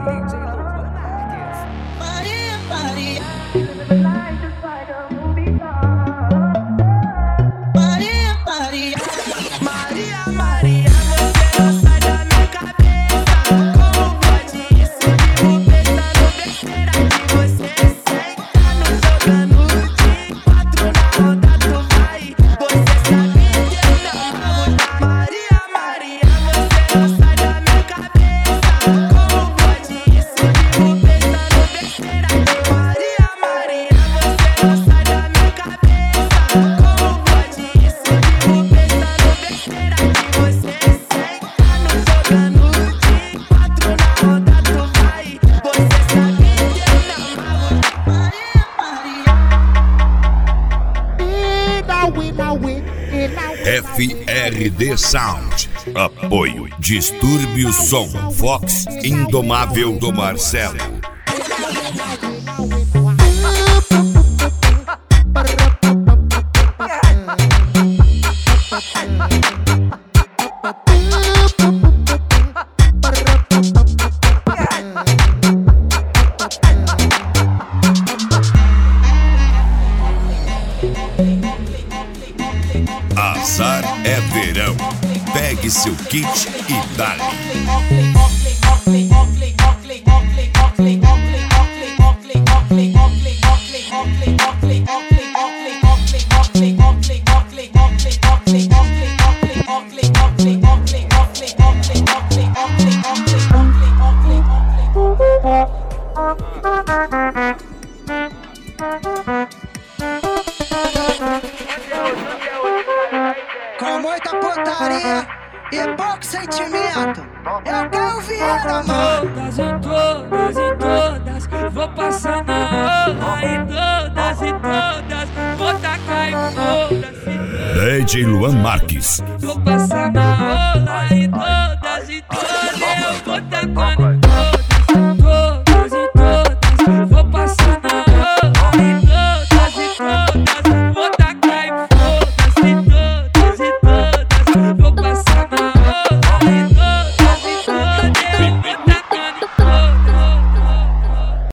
Maria, Maria. Maria, Maria. Maria, Maria, você não sai da minha cabeça. Como pode isso? Vivo pensando besteira que você senta no jogando de 4 na roda, tu vai. Você sabe que eu não vou dar. Maria, Maria, você não sai da minha cabeça. Como pode isso? Vivo pensando besteira que Maria, Maria, você não sai da minha cabeça. Como pode isso? Vivo pensando besteira que você senta no jogando de 4 na roda, tu vai. Você sabe que eu não vou dar. FRD Sound. Apoio Distúrbio Som. Fox Indomável do Marcelo. Azar é verão. Pegue seu kit e dá-lhe. Com muita putaria e pouco sentimento, eu quero Vieira, mano. Todas e todas e todas, vou passar na rola. E todas, vou tacar em todas. DJ Luan Marques. Vou passar na rola. E todas